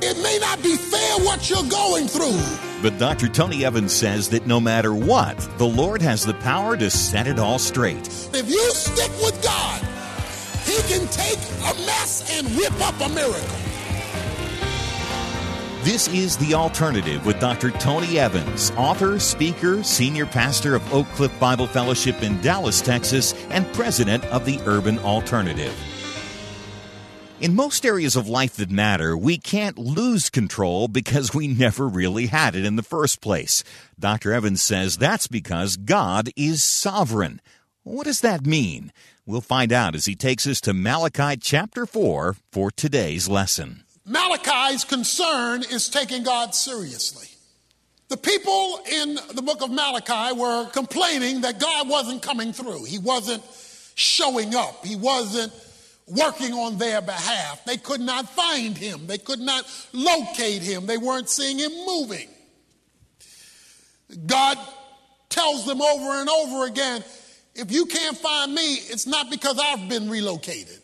It may not be fair what you're going through. But Dr. Tony Evans says that no matter what, the Lord has the power to set it all straight. If you stick with God, He can take a mess and whip up a miracle. This is The Alternative with Dr. Tony Evans, author, speaker, senior pastor of Oak Cliff Bible Fellowship in Dallas, Texas, and president of the Urban Alternative. In most areas of life that matter, we can't lose control because we never really had it in the first place. Dr. Evans says that's because God is sovereign. What does that mean? We'll find out as he takes us to Malachi chapter 4 for today's lesson. Malachi's concern is taking God seriously. The people in the book of Malachi were complaining that God wasn't coming through. He wasn't showing up. He wasn't working on their behalf. They could not find him. They could not locate him. They weren't seeing him moving. God tells them over and over again, if you can't find me, it's not because I've been relocated.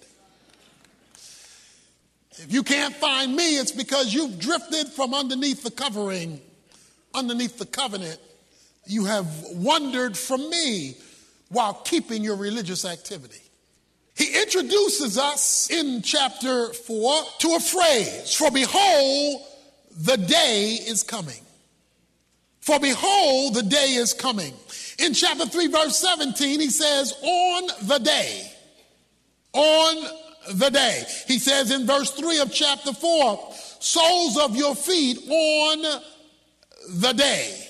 If you can't find me, it's because you've drifted from underneath the covering, underneath the covenant. You have wandered from me while keeping your religious activity. He introduces us in chapter 4 to a phrase, for behold, the day is coming. For behold, the day is coming. In chapter 3, verse 17, he says, on the day. On the day. He says in verse 3 of chapter 4, soles of your feet on the day.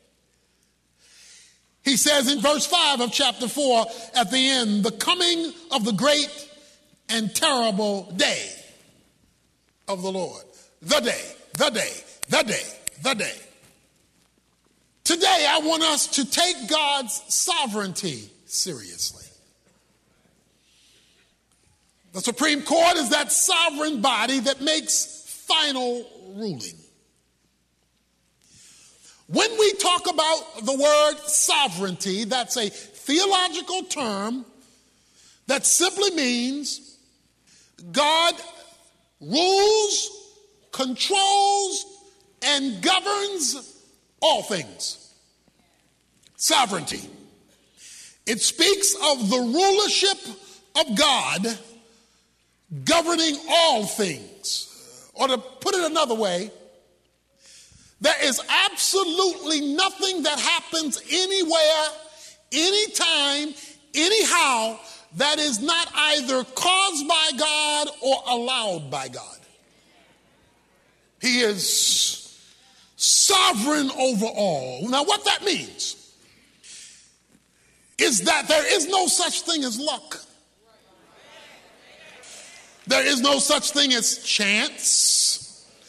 He says in verse 5 of chapter 4 at the end, the coming of the great and terrible day of the Lord. The day, the day, the day, the day. Today I want us to take God's sovereignty seriously. The Supreme Court is that sovereign body that makes final ruling. When we talk about the word sovereignty, that's a theological term that simply means God rules, controls, and governs all things. Sovereignty. It speaks of the rulership of God governing all things. Or to put it another way, there is absolutely nothing that happens anywhere, anytime, anyhow, that is not either caused by God or allowed by God. He is sovereign over all. Now, what that means is that there is no such thing as luck. There is no such thing as chance.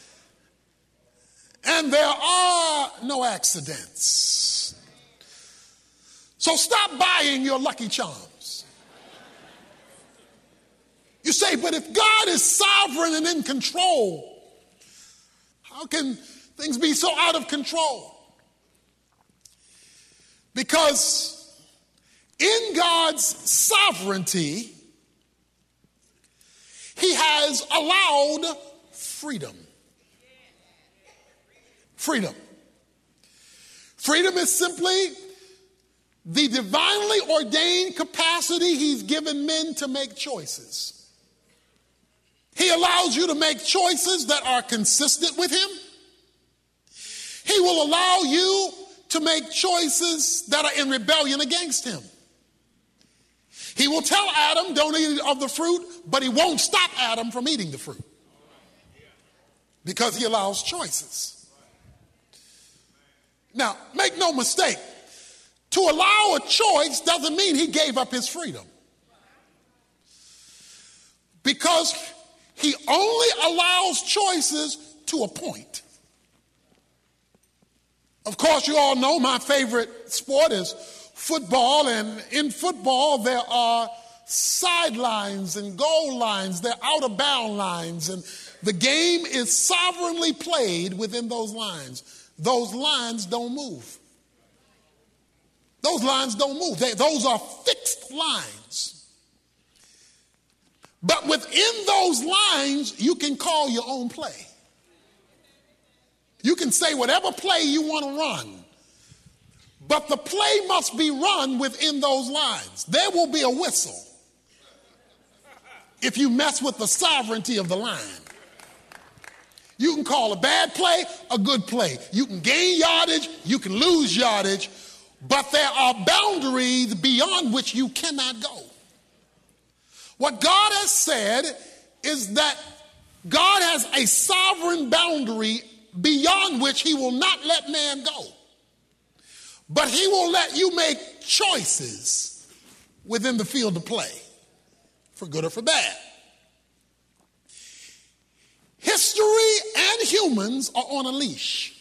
And there are no accidents. So stop buying your Lucky Charms. You say, but if God is sovereign and in control, how can things be so out of control? Because in God's sovereignty, He has allowed freedom. Freedom. Freedom is simply the divinely ordained capacity He's given men to make choices. He allows you to make choices that are consistent with Him. He will allow you to make choices that are in rebellion against Him. He will tell Adam, don't eat of the fruit, but He won't stop Adam from eating the fruit because He allows choices. Now, make no mistake, to allow a choice doesn't mean He gave up His freedom. Because He only allows choices to a point. Of course, you all know my favorite sport is football, and in football there are sidelines and goal lines, they're out of bound lines, and the game is sovereignly played within those lines. Those lines don't move. Those lines don't move. Those are fixed lines. But within those lines, you can call your own play. You can say whatever play you want to run, but the play must be run within those lines. There will be a whistle if you mess with the sovereignty of the line. You can call a bad play a good play. You can gain yardage, you can lose yardage, but there are boundaries beyond which you cannot go. What God has said is that God has a sovereign boundary beyond which he will not let man go. But he will let you make choices within the field of play, for good or for bad. History and humans are on a leash.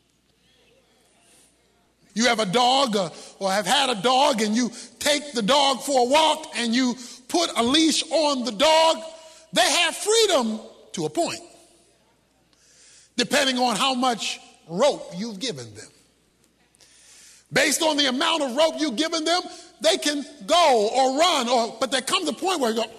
You have a dog or have had a dog, and you take the dog for a walk and you put a leash on the dog. They have freedom to a point, depending on how much rope you've given them. Based on the amount of rope you've given them, they can go or run, but there comes a point where you go,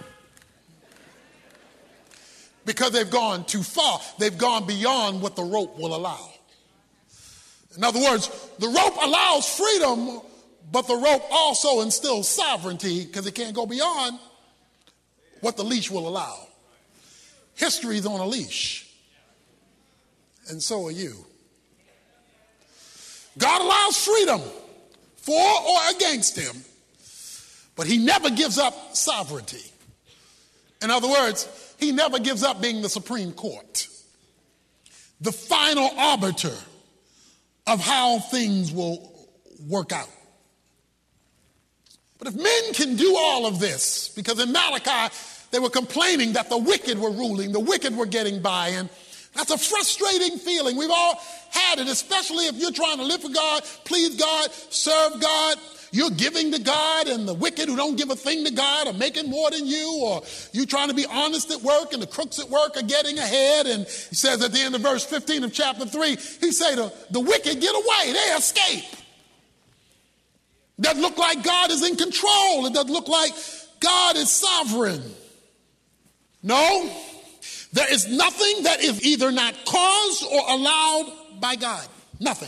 because they've gone too far. They've gone beyond what the rope will allow. In other words, the rope allows freedom, but the rope also instills sovereignty because it can't go beyond what the leash will allow. History is on a leash, and so are you. God allows freedom for or against him, but he never gives up sovereignty. In other words, he never gives up being the Supreme Court, the final arbiter of how things will work out. But if men can do all of this, because in Malachi they were complaining that the wicked were ruling, the wicked were getting by, and that's a frustrating feeling. We've all had it, especially if you're trying to live for God, please God, serve God. You're giving to God, and the wicked who don't give a thing to God are making more than you, or you trying to be honest at work and the crooks at work are getting ahead. And he says at the end of verse 15 of chapter 3, he say the wicked get away, they escape. It doesn't look like God is in control. It doesn't look like God is sovereign. No, there is nothing that is either not caused or allowed by God. Nothing.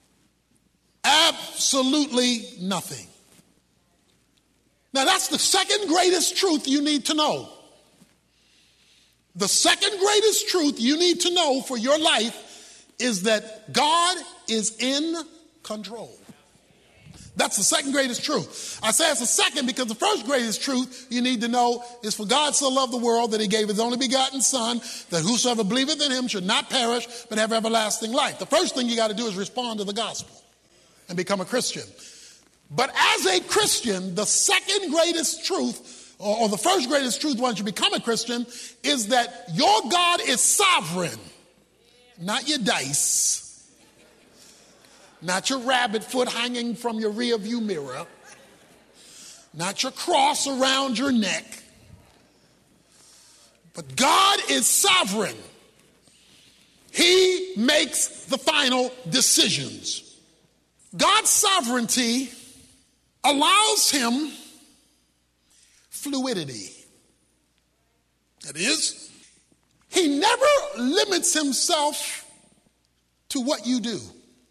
Absolutely nothing. Now that's the second greatest truth you need to know. The second greatest truth you need to know for your life is that God is in control. That's the second greatest truth. I say it's the second because the first greatest truth you need to know is for God so loved the world that he gave his only begotten son, that whosoever believeth in him should not perish but have everlasting life. The first thing you got to do is respond to the gospel and become a Christian. But as a Christian, the second greatest truth, or the first greatest truth once you become a Christian, is that your God is sovereign, not your dice, not your rabbit foot hanging from your rear view mirror, not your cross around your neck, but God is sovereign. He makes the final decisions. God's sovereignty allows him fluidity. That is, he never limits himself to what you do.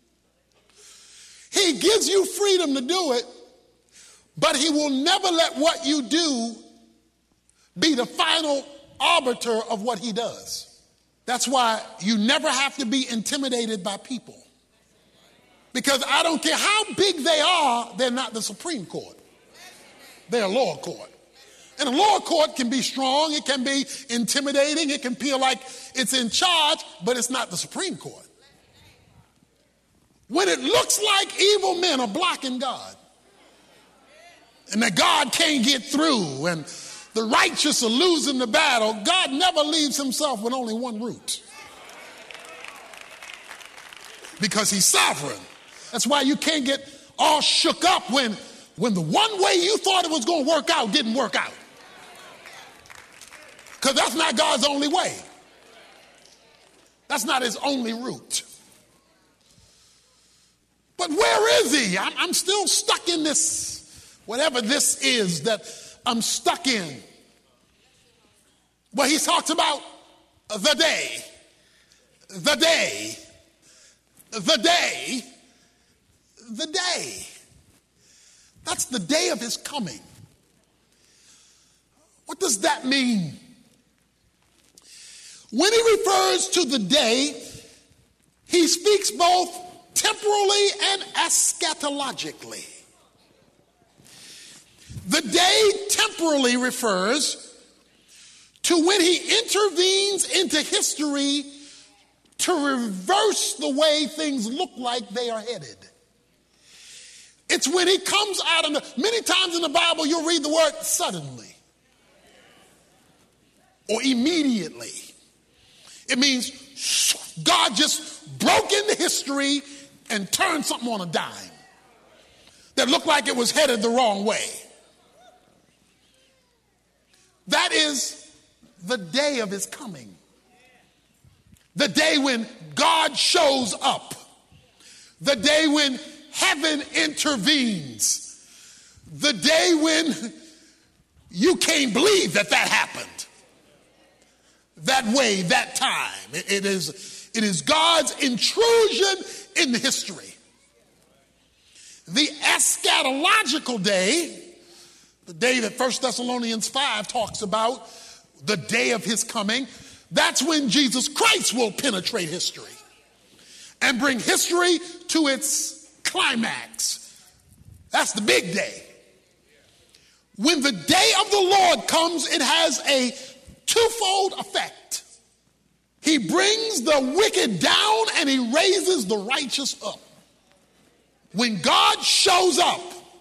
He gives you freedom to do it, but he will never let what you do be the final arbiter of what he does. That's why you never have to be intimidated by people. Because I don't care how big they are, they're not the Supreme Court. They're a lower court. And a lower court can be strong, it can be intimidating, it can feel like it's in charge, but it's not the Supreme Court. When it looks like evil men are blocking God, and that God can't get through, and the righteous are losing the battle, God never leaves himself with only one route. Because he's sovereign. That's why you can't get all shook up when the one way you thought it was going to work out didn't work out. Because that's not God's only way. That's not his only route. But where is he? I'm still stuck in this, whatever this is that I'm stuck in. Well, he talks about the day the day. That's the day of his coming. What does that mean? When he refers to the day, he speaks both temporally and eschatologically. The day temporally refers to when he intervenes into history to reverse the way things look like they are headed. It's when he comes out of many times in the Bible you'll read the word suddenly or immediately. It means God just broke into history and turned something on a dime that looked like it was headed the wrong way. That is the day of his coming. The day when God shows up. The day when heaven intervenes. The day when you can't believe that happened. That way, that time. It is God's intrusion in history. The eschatological day, the day that 1 Thessalonians 5 talks about, the day of his coming, that's when Jesus Christ will penetrate history and bring history to its climax. That's the big day. When the day of the Lord comes, it has a twofold effect. He brings the wicked down and he raises the righteous up. When God shows up,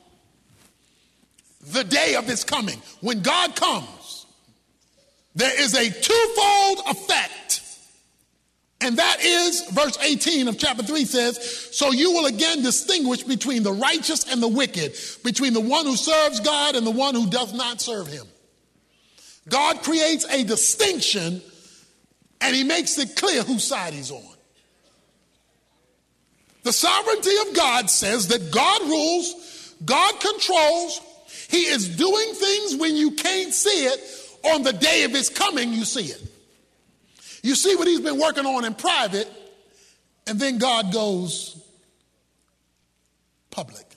the day of his coming, when God comes, there is a twofold effect. And that is, verse 18 of chapter 3 says, so you will again distinguish between the righteous and the wicked, between the one who serves God and the one who does not serve him. God creates a distinction and he makes it clear whose side he's on. The sovereignty of God says that God rules, God controls, he is doing things when you can't see it. On the day of his coming, you see it. You see what he's been working on in private, and then God goes public.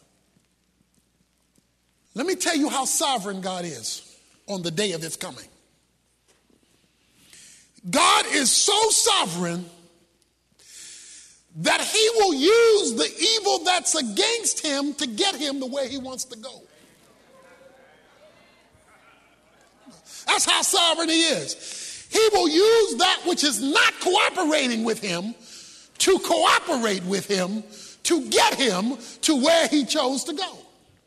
Let me tell you how sovereign God is on the day of his coming. God is so sovereign that he will use the evil that's against him to get him the way he wants to go. That's how sovereign he is. He will use that which is not cooperating with him to cooperate with him to get him to where he chose to go.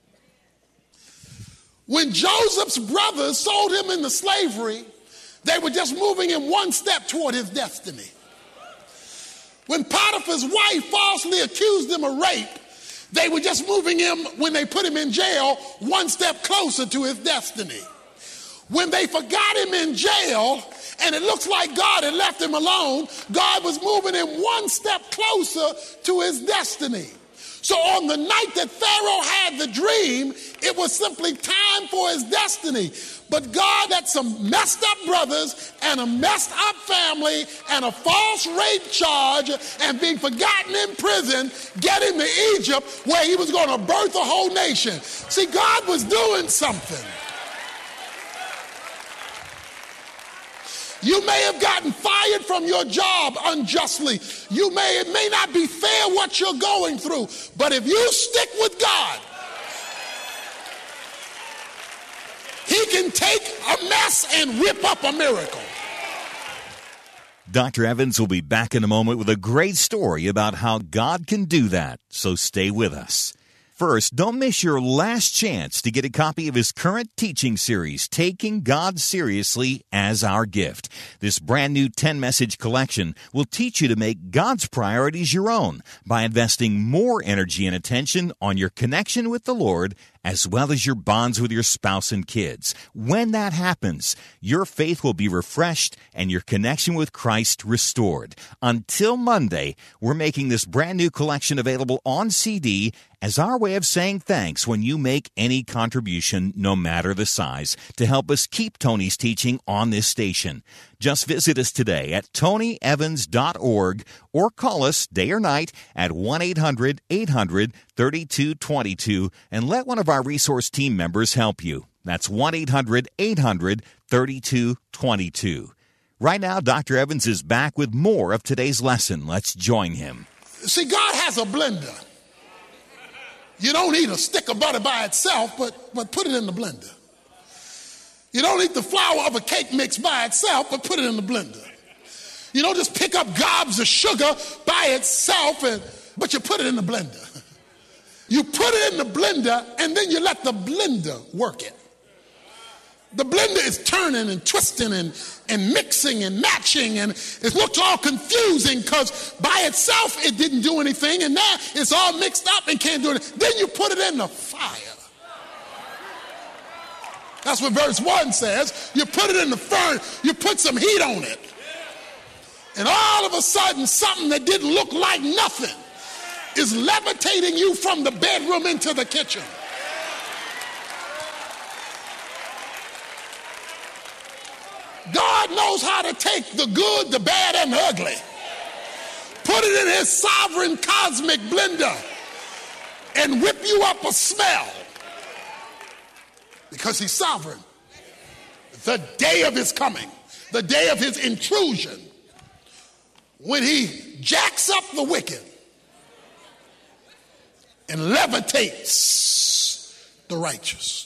When Joseph's brothers sold him into slavery, they were just moving him one step toward his destiny. When Potiphar's wife falsely accused him of rape, they were just moving him, when they put him in jail, one step closer to his destiny. When they forgot him in jail and it looks like God had left him alone, God was moving him one step closer to his destiny. So on the night that Pharaoh had the dream, it was simply time for his destiny. But God had some messed up brothers and a messed up family and a false rape charge and being forgotten in prison, get him to Egypt where he was going to birth a whole nation. See, God was doing something. You may have gotten fired from your job unjustly. It may not be fair what you're going through. But if you stick with God, he can take a mess and whip up a miracle. Dr. Evans will be back in a moment with a great story about how God can do that. So stay with us. First, don't miss your last chance to get a copy of his current teaching series, Taking God Seriously as Our Gift. This brand new 10-message collection will teach you to make God's priorities your own by investing more energy and attention on your connection with the Lord as well as your bonds with your spouse and kids. When that happens, your faith will be refreshed and your connection with Christ restored. Until Monday, we're making this brand new collection available on CD as our way of saying thanks when you make any contribution, no matter the size, to help us keep Tony's teaching on this station. Just visit us today at tonyevans.org or call us day or night at 1-800-800-3222 and let one of our resource team members help you. That's 1-800-800-3222. Right now, Dr. Evans is back with more of today's lesson. Let's join him. See, God has a blender. You don't eat a stick of butter by itself, but put it in the blender. You don't eat the flour of a cake mix by itself, but put it in the blender. You don't just pick up gobs of sugar by itself, but you put it in the blender. You put it in the blender, and then you let the blender work it. The blender is turning and twisting and mixing and matching, and it looks all confusing because by itself it didn't do anything, and now it's all mixed up and can't do it. Then you put it in the fire. That's what verse 1 says. You put it in the furnace, you put some heat on it. And all of a sudden, something that didn't look like nothing is levitating you from the bedroom into the kitchen. God knows how to take the good, the bad, and the ugly. Put it in his sovereign cosmic blender and whip you up a smell. Because he's sovereign. The day of his coming, the day of his intrusion, when he jacks up the wicked and levitates the righteous.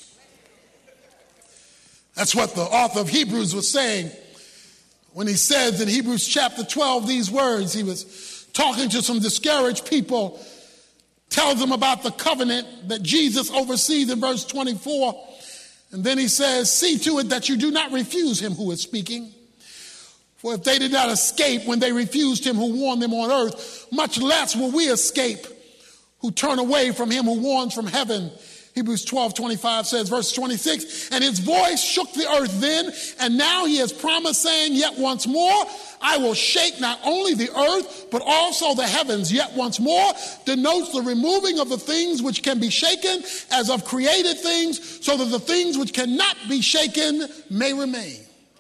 That's what the author of Hebrews was saying when he says in Hebrews chapter 12 these words. He was talking to some discouraged people, tells them about the covenant that Jesus oversees in verse 24. And then he says, see to it that you do not refuse him who is speaking. For if they did not escape when they refused him who warned them on earth, much less will we escape who turn away from him who warns from heaven. Hebrews 12:25 says, verse 26, and his voice shook the earth then, and now he has promised, saying, yet once more I will shake not only the earth, but also the heavens. Yet once more denotes the removing of the things which can be shaken as of created things, so that the things which cannot be shaken may remain.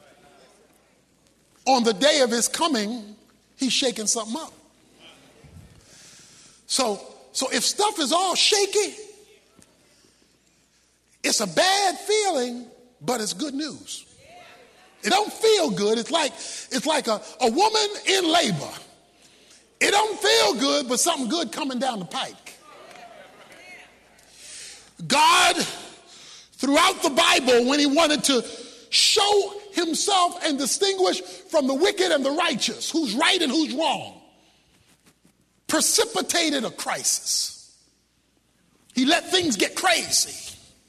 On the day of his coming, he's shaking something up. So if stuff is all shaky, it's a bad feeling, but it's good news. It don't feel good. It's like a woman in labor. It don't feel good, but something good coming down the pike. God, throughout the Bible, when he wanted to show himself and distinguish from the wicked and the righteous, who's right and who's wrong, precipitated a crisis. He let things get crazy.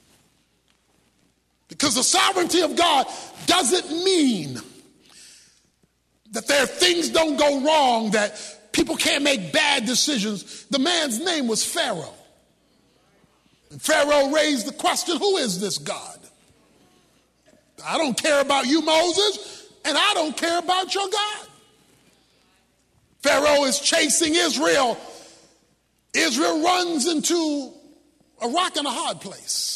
Because the sovereignty of God doesn't mean that there are things don't go wrong, that people can't make bad decisions. The man's name was Pharaoh. And Pharaoh raised the question, who is this God? I don't care about you, Moses, and I don't care about your God. Pharaoh is chasing Israel. Israel runs into a rock and a hard place.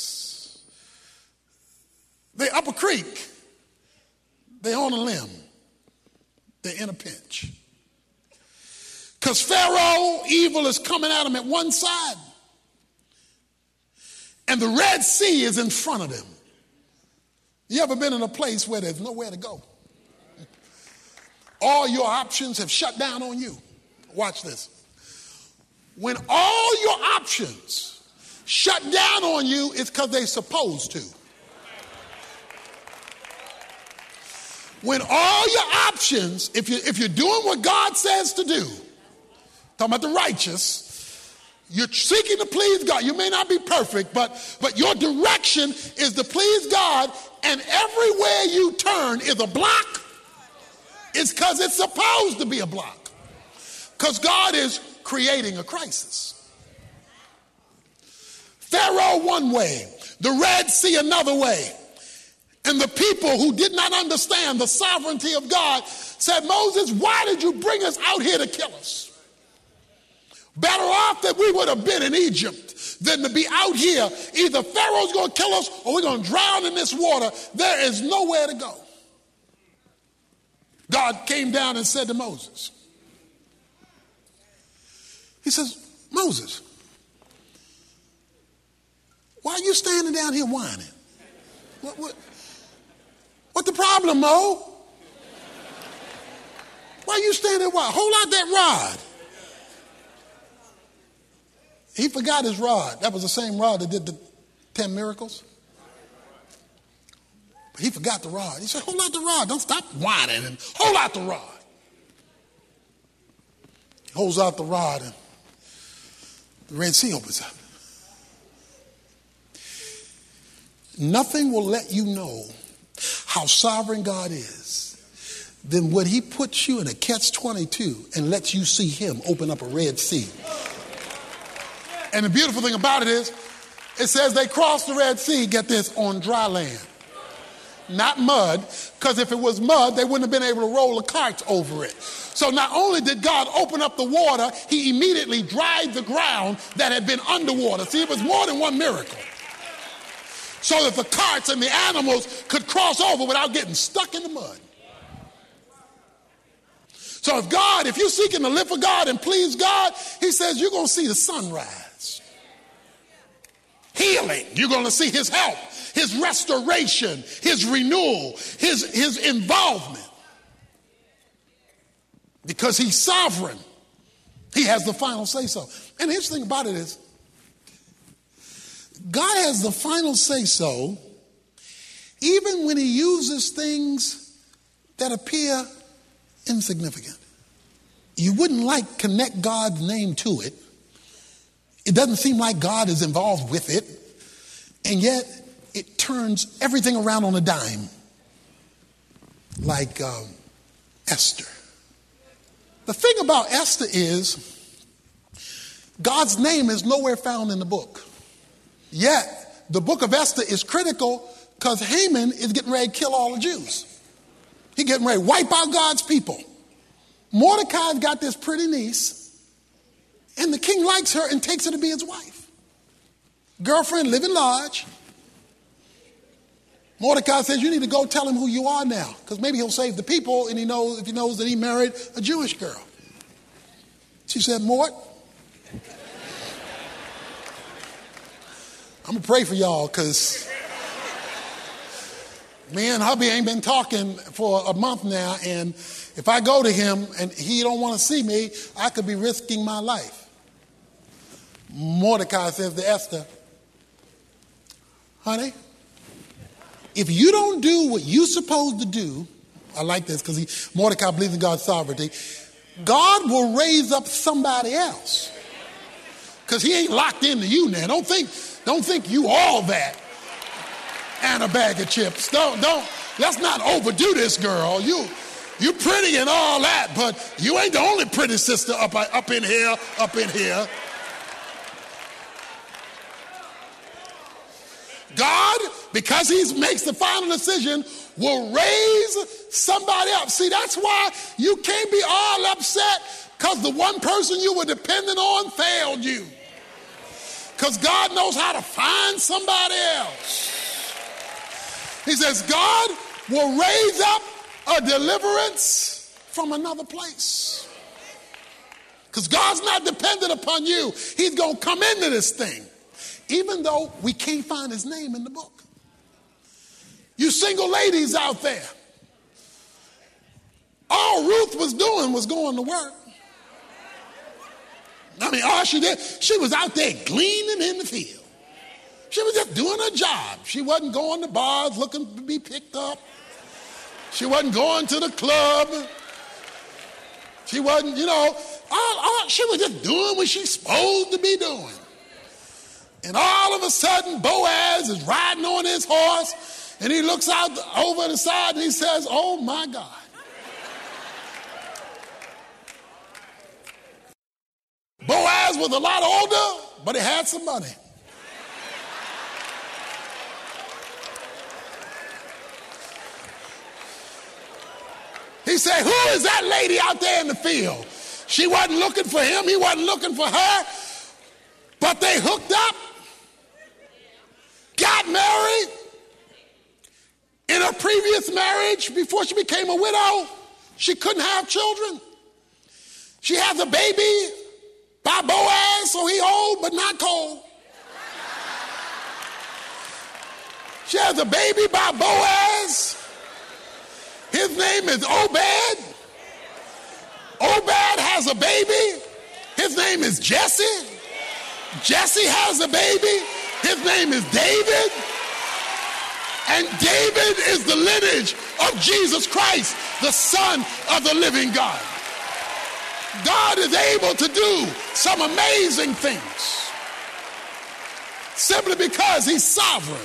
They're up a creek. They're on a limb. They're in a pinch. Because Pharaoh, evil is coming at them at one side, and the Red Sea is in front of them. You ever been in a place where there's nowhere to go? All your options have shut down on you. Watch this. When all your options shut down on you, it's because they're supposed to. When all your options, if you're doing what God says to do, talking about the righteous, you're seeking to please God. You may not be perfect, but your direction is to please God, and everywhere you turn is a block. It's because it's supposed to be a block. Because God is creating a crisis. Pharaoh one way, the Red Sea another way. And the people who did not understand the sovereignty of God said, Moses, why did you bring us out here to kill us? Better off that we would have been in Egypt than to be out here. Either Pharaoh's going to kill us or we're going to drown in this water. There is nowhere to go. God came down and said to Moses, he says, Moses, why are you standing down here whining? What the problem, Mo? Why are you standing there whining? Hold out that rod. He forgot his rod. That was the same rod that did the 10 miracles. But he forgot the rod. He said, hold out the rod. Don't stop whining and hold out the rod. He holds out the rod and the Red Sea opens up. Nothing will let you know how sovereign God is than when he puts you in a catch-22 and lets you see him open up a Red Sea. And the beautiful thing about it is, it says they crossed the Red Sea, get this, on dry land. Not mud, because if it was mud, they wouldn't have been able to roll the carts over it. So not only did God open up the water, he immediately dried the ground that had been underwater. See, it was more than one miracle. So that the carts and the animals could cross over without getting stuck in the mud. So if you're seeking to live for God and please God, he says you're going to see the sunrise. Healing. You're going to see his help, his restoration, his renewal, his involvement. Because he's sovereign. He has the final say so. And the interesting thing about it is, God has the final say so even when he uses things that appear insignificant. You wouldn't connect God's name to it. It doesn't seem like God is involved with it. And yet it turns everything around on a dime. Like Esther. The thing about Esther is God's name is nowhere found in the book. Yet the book of Esther is critical because Haman is getting ready to kill all the Jews. He's getting ready to wipe out God's people. Mordecai's got this pretty niece, and the king likes her and takes her to be his wife. Girlfriend living large. Mordecai says, you need to go tell him who you are now, because maybe he'll save the people, and if he knows that he married a Jewish girl. She said, Mort, I'm going to pray for y'all, because me and hubby ain't been talking for a month now, and if I go to him and he don't want to see me, I could be risking my life. Mordecai says to Esther, honey, if you don't do what you're supposed to do, I like this because Mordecai believes in God's sovereignty, God will raise up somebody else. Because he ain't locked into you now. Don't think you all that and a bag of chips. Let's not overdo this, girl. You pretty and all that, but you ain't the only pretty sister up in here. God, because he makes the final decision, will raise somebody up. See, that's why you can't be all upset because the one person you were dependent on failed you. Because God knows how to find somebody else. He says, God will raise up a deliverance from another place. Because God's not dependent upon you. He's going to come into this thing. Even though we can't find his name in the book. You single ladies out there. All Ruth was doing was going to work. I mean, all she did, she was out there gleaning in the field. She was just doing her job. She wasn't going to bars looking to be picked up. She wasn't going to the club. She wasn't, she was just doing what she's supposed to be doing. And all of a sudden, Boaz is riding on his horse, and he looks out over the side and he says, oh my God. Boaz was a lot older, but he had some money. He said, who is that lady out there in the field? She wasn't looking for him. He wasn't looking for her. But they hooked up, got married. In her previous marriage, before she became a widow, She couldn't have children. She has a baby by Boaz, so he old but not cold. She has a baby by Boaz. His name is Obed. Obed has a baby. His name is Jesse. Jesse has a baby. His name is David. And David is the lineage of Jesus Christ, the Son of the living God. God is able to do some amazing things simply because he's sovereign.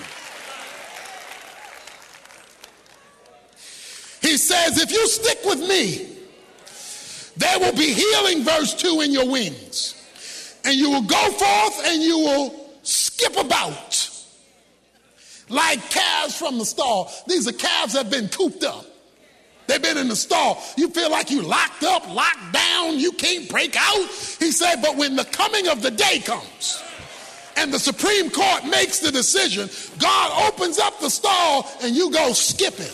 He says, if you stick with me, there will be healing, verse 2, in your wings. And you will go forth and you will skip about like calves from the stall. These are calves that have been cooped up. They've been in the stall. You feel like you locked up, locked down, you can't break out. He said, but when the coming of the day comes and the Supreme Court makes the decision, God opens up the stall and you go skipping.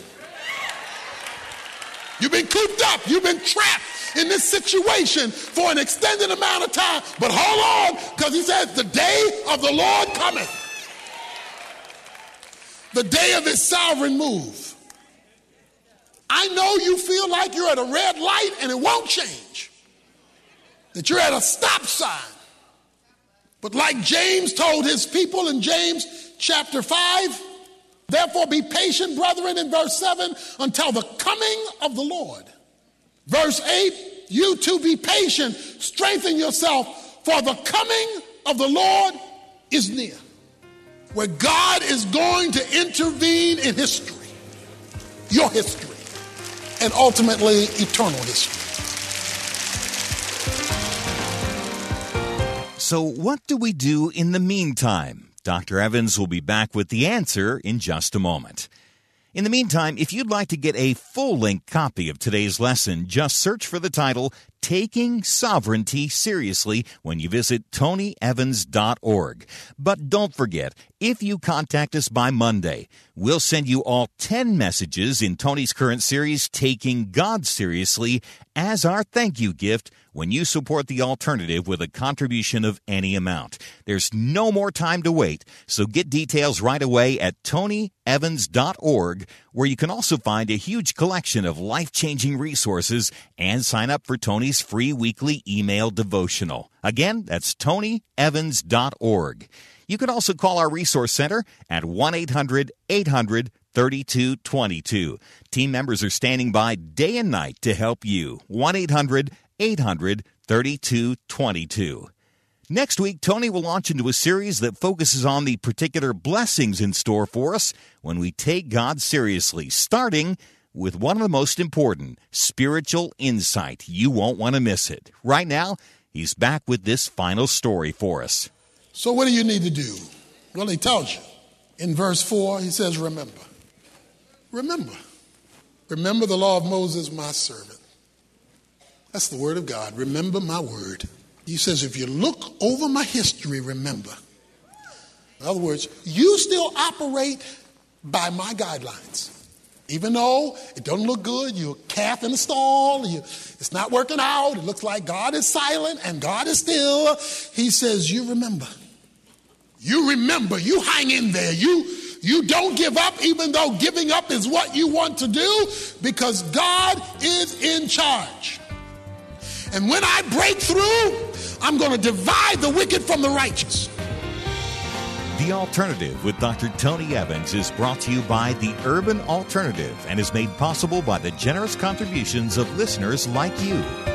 You've been cooped up. You've been trapped in this situation for an extended amount of time. But hold on, because he says the day of the Lord cometh. The day of his sovereign move. I know you feel like you're at a red light and it won't change. That you're at a stop sign. But like James told his people in James chapter 5, therefore be patient, brethren, in verse 7, until the coming of the Lord. Verse 8, you too be patient, strengthen yourself, for the coming of the Lord is near. Where God is going to intervene in history, your history, and ultimately eternal history. So what do we do in the meantime? Dr. Evans will be back with the answer in just a moment. In the meantime, if you'd like to get a full-length copy of today's lesson, just search for the title, Taking Sovereignty Seriously, when you visit TonyEvans.org. But don't forget, if you contact us by Monday, we'll send you all 10 messages in Tony's current series, Taking God Seriously, as our thank you gift when you support the alternative with a contribution of any amount. There's no more time to wait, so get details right away at TonyEvans.org, where you can also find a huge collection of life-changing resources and sign up for Tony's free weekly email devotional. Again, that's TonyEvans.org. You can also call our resource center at 1-800-800-3222. Team members are standing by day and night to help you. 1-800-800-3222. Next week, Tony will launch into a series that focuses on the particular blessings in store for us when we take God seriously, starting with one of the most important, spiritual insight. You won't want to miss it. Right now, he's back with this final story for us. So what do you need to do? Well, he tells you. In verse 4, he says, remember. Remember. Remember the law of Moses, my servant. That's the word of God. Remember my word. He says, if you look over my history, remember. In other words, you still operate by my guidelines. Even though it doesn't look good, you're a calf in the stall, it's not working out, it looks like God is silent and God is still. He says, you remember. You remember, you hang in there. You don't give up, even though giving up is what you want to do, because God is in charge. And when I break through, I'm going to divide the wicked from the righteous. The Alternative with Dr. Tony Evans is brought to you by the Urban Alternative and is made possible by the generous contributions of listeners like you.